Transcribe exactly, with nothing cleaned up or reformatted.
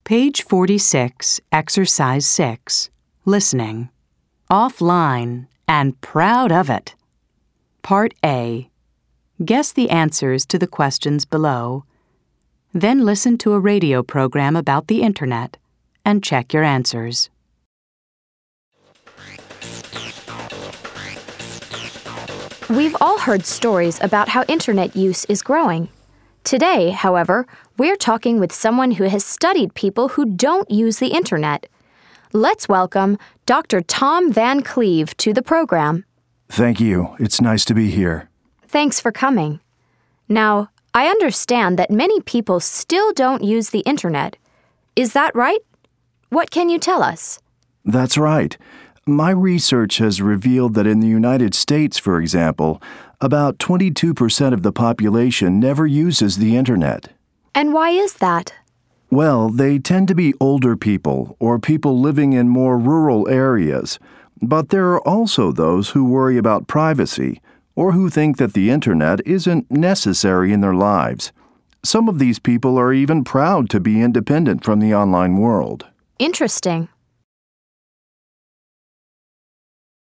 Page forty-six, Exercise six, Listening. Offline and proud of it. Part A. Guess the answers to the questions below. Then listen to a radio program about the Internet and check your answers. We've all heard stories about how Internet use is growing. Today, however, we're talking with someone who has studied people who don't use the Internet. Let's welcome Doctor Tom Van Cleve to the program. Thank you. It's nice to be here. Thanks for coming. Now, I understand that many people still don't use the Internet. Is that right? What can you tell us? That's right. My research has revealed that in the United States, for example, about twenty-two percent of the population never uses the Internet. And why is that? Well, they tend to be older people or people living in more rural areas. But there are also those who worry about privacy or who think that the Internet isn't necessary in their lives. Some of these people are even proud to be independent from the online world. Interesting.